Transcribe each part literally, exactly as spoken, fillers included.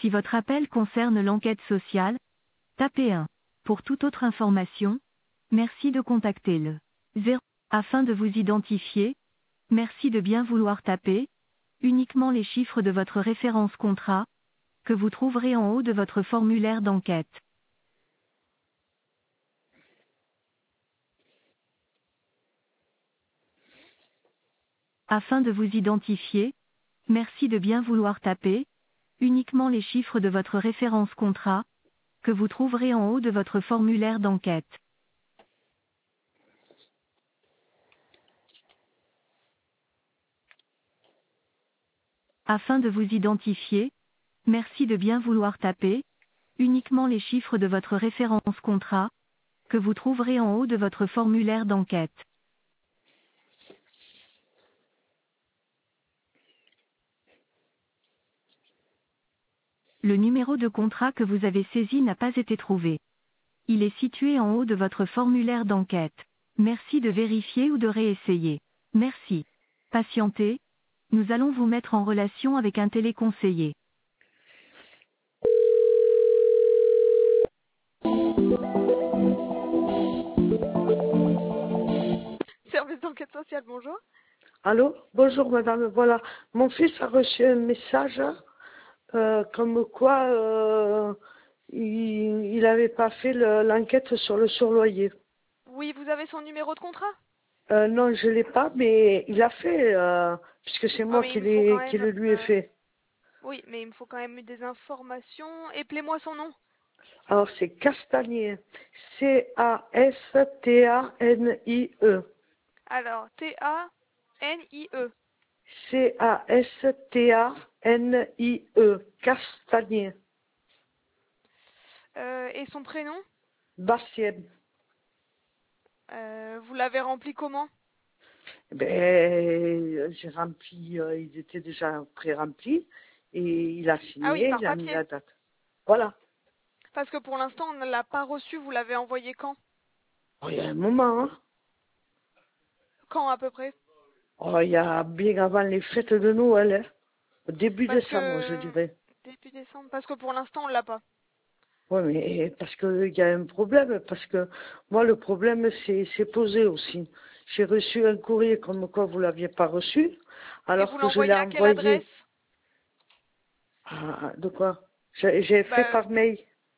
Si votre appel concerne l'enquête sociale, tapez un. Pour toute autre information, merci de contacter le zéro. Afin de vous identifier, merci de bien vouloir taper uniquement les chiffres de votre référence contrat, que vous trouverez en haut de votre formulaire d'enquête. Afin de vous identifier, merci de bien vouloir taper uniquement les chiffres de votre référence contrat, que vous trouverez en haut de votre formulaire d'enquête. Afin de vous identifier, merci de bien vouloir taper uniquement les chiffres de votre référence contrat, que vous trouverez en haut de votre formulaire d'enquête. Le numéro de contrat que vous avez saisi n'a pas été trouvé. Il est situé en haut de votre formulaire d'enquête. Merci de vérifier ou de réessayer. Merci. Patientez. Nous allons vous mettre en relation avec un téléconseiller. Service d'enquête sociale, bonjour. Allô, bonjour madame, voilà, mon fils a reçu un message euh, comme quoi euh, il n'avait pas fait le- l'enquête sur le surloyer. Oui, vous avez son numéro de contrat? Euh, non, je l'ai pas, mais il a fait, euh, puisque c'est Ah, moi mais qui, il me faut quand l'ai- qui même... le lui ai euh, fait. Oui, mais il me faut quand même des informations. Appelez-moi son nom. Alors c'est Castanier, C A S T A N I E, Alors, T A N I E. C A S T A N I E, Castanier, Euh, et son prénom? Bastien. Euh, vous l'avez rempli comment? Ben, j'ai rempli, euh, ils étaient déjà pré-remplis et il a Ah oui, signé, par il a mis papier. la date. Voilà. Parce que pour l'instant, on ne l'a pas reçu. Vous l'avez envoyé quand? Oh, il y a un moment, hein. Quand à peu près? Oh, il y a bien avant les fêtes de Noël, hein. Au début Parce décembre, je que... dirais. Début décembre. Parce que pour l'instant, on l'a pas. Oui, mais parce qu'il y a un problème, parce que moi, le problème, c'est c'est posé aussi. J'ai reçu un courrier comme quoi vous l'aviez pas reçu, Et alors vous que je l'ai l'envoyez à quelle adresse? envoyé. Ah, de quoi? J'ai j'ai fait Bah, par mail.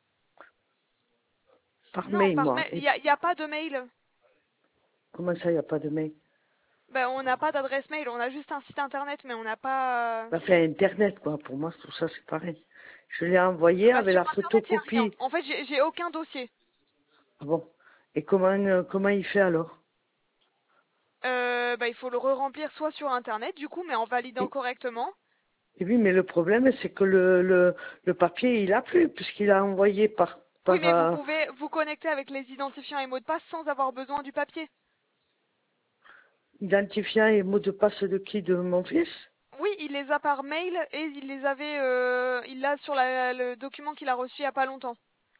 Par non, mail, par moi. mail. Il Et n'y a, il y a pas de mail. comment ça, il n'y a pas de mail? Ben, on n'a pas d'adresse mail, on a juste un site internet, mais on n'a pas... euh, Enfin, Internet, quoi. Pour moi, tout ça, c'est pareil. Je l'ai envoyé Bah, avec sur la internet, il n'y a rien. photocopie. En fait, j'ai j'ai aucun dossier. Ah bon. Et comment, euh, comment il fait alors? Euh, bah, il faut le re-remplir soit sur internet, du coup, mais en validant et, correctement. et oui, mais le problème, c'est que le, le, le papier, il a plus, puisqu'il a envoyé par, Oui, par mais vous euh, pouvez vous connecter avec les identifiants et mots de passe sans avoir besoin du papier. identifiant et mot de passe de qui? De mon fils? Oui, il les a par mail et il les avait... euh, il l'a sur la- le document qu'il a reçu il n'y a pas longtemps.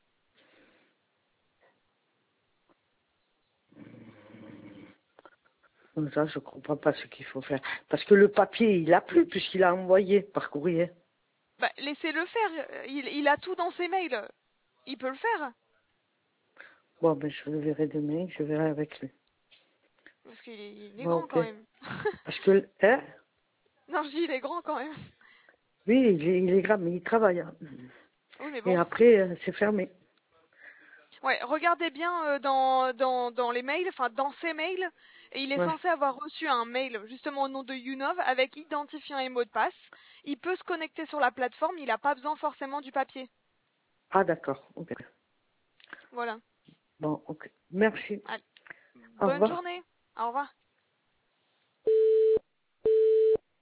Comme ça, je comprends pas ce qu'il faut faire. Parce que le papier, il a plus, puisqu'il a envoyé par courrier. Bah, laissez-le faire. Il, il a tout dans ses mails. Il peut le faire. Bon, ben, je le verrai demain, je verrai avec lui. Parce qu'il est, il est Bon, grand ok. quand même. Parce que, hein? Non, je dis il est grand quand même. Oui, il est, il est grave, mais il travaille, hein. Oui, mais Et bon. après, euh, c'est fermé. Ouais, regardez bien euh, dans, dans, dans les mails, enfin dans ses mails, et il est Ouais. censé avoir reçu un mail justement au nom de Younov avec identifiant et mot de passe. Il peut se connecter sur la plateforme, il n'a pas besoin forcément du papier. Ah, d'accord. Ok. Voilà. Bon, ok. Merci. Allez. Au Bonne revoir. journée. Au revoir.